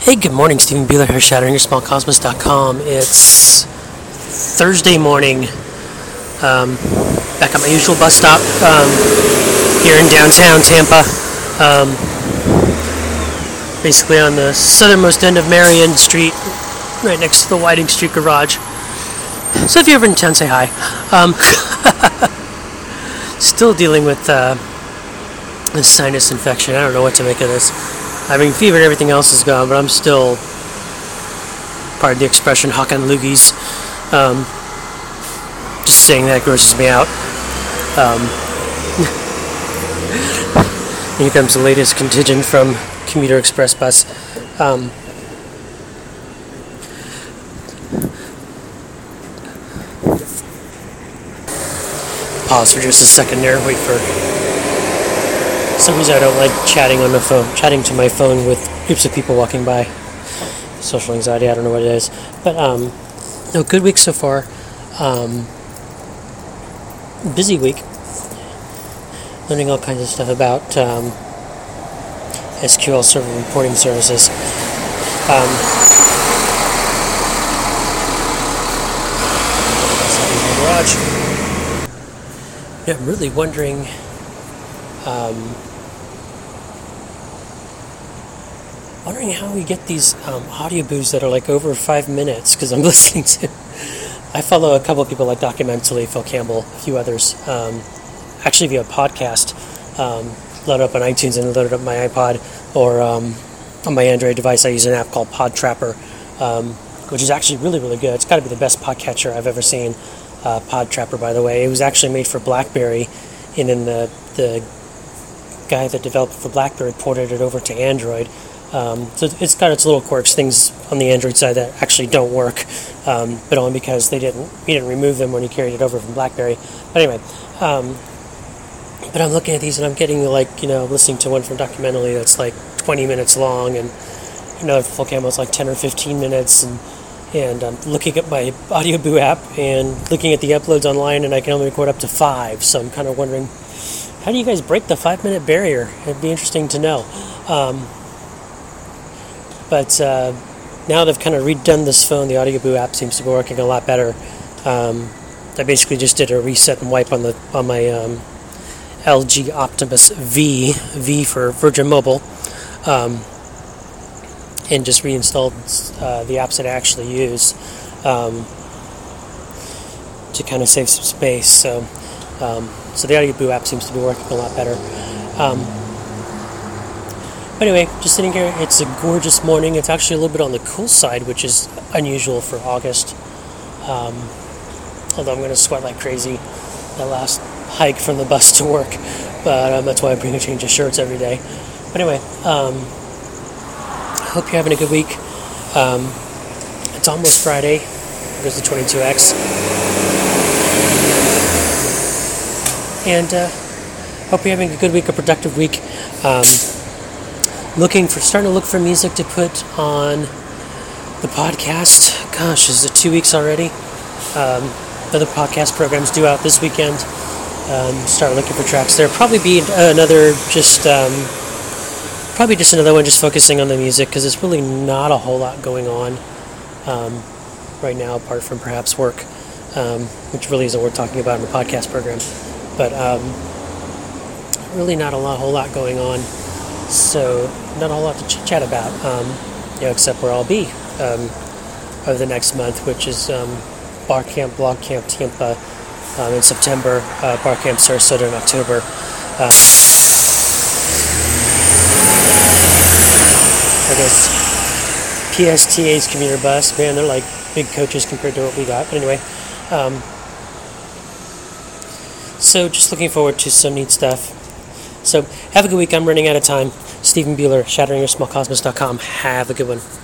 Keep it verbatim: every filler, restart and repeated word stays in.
Hey, good morning. Stephen Bueller here, shattering your small cosmos dot com. It's Thursday morning. Um, back at my usual bus stop um, here in downtown Tampa. Um, basically on the southernmost end of Marion Street, right next to the Whiting Street Garage. So if you're ever in town, say hi. Um, still dealing with uh, this sinus infection. I don't know what to make of this. Having fever and everything else is gone, but I'm still, pardon the expression, hawking loogies. Um, just saying that grosses me out. Um, here comes the latest contingent from Commuter Express Bus. Um, pause for just a second there. Wait for. For some reason I don't like chatting on the phone, chatting to my phone with groups of people walking by. Social anxiety, I don't know what it is. But, um, no, good week so far. Um, busy week. Learning all kinds of stuff about um, S Q L Server reporting services. Um, garage. Yeah, I'm really wondering... Um, wondering how we get these um, audio booths that are like over five minutes because I'm listening to. I follow a couple of people like Documentally, Phil Campbell, a few others. Um, actually, via podcast, um, load it up on iTunes and load it up on my iPod or um, on my Android device. I use an app called Podtrapper, um, which is actually really, really good. It's got to be the best podcatcher I've ever seen. Uh, Podtrapper, by the way, it was actually made for BlackBerry, and then the the guy that developed it for BlackBerry ported it over to Android. Um, so it's got its little quirks, things on the Android side that actually don't work, um, but only because they didn't he didn't remove them when he carried it over from BlackBerry. But anyway, um, but I'm looking at these and I'm getting like you know listening to one from Documentally that's like twenty minutes long, and another Phil Campbell's like ten or fifteen minutes, and and I'm looking at my Audioboo app and looking at the uploads online, and I can only record up to five. So I'm kind of wondering, how do you guys break the five-minute barrier? It'd be interesting to know. Um, but uh, now they've kind of redone this phone. The Audioboo app seems to be working a lot better. Um, I basically just did a reset and wipe on the on my um, L G Optimus V, V for Virgin Mobile, um, and just reinstalled uh, the apps that I actually use um, to kind of save some space. So. Um, So the Audioboo app seems to be working a lot better. Um, but anyway, just sitting here. It's a gorgeous morning. It's actually a little bit on the cool side, which is unusual for August. Um, although I'm going to sweat like crazy that last hike from the bus to work. But um, that's why I bring a change of shirts every day. But anyway, um, I hope you're having a good week. Um, it's almost Friday. There's the twenty-two X. And uh, hope you're having a good week, a productive week. Um, looking for, starting to look for music to put on the podcast. Gosh, is it two weeks already? Um, other podcast programs due out this weekend. Um, start looking for tracks. There'll probably be another, just um, probably just another one, just focusing on the music because there's really not a whole lot going on um, right now, apart from perhaps work, um, which really isn't worth talking about in the podcast program. But um, really not a lot, whole lot going on, so not a whole lot to ch- chat about, um, you know, except where I'll be um, over the next month, which is um, Bar Camp, Blog Camp Tampa um, in September, uh, Bar Camp Sarasota in October. Um, I guess P S T A's commuter bus, man, they're like big coaches compared to what we got. But anyway. Um, So just looking forward to some neat stuff. So have a good week. I'm running out of time. Stephen Bueller, shattering your small cosmos dot com. Have a good one.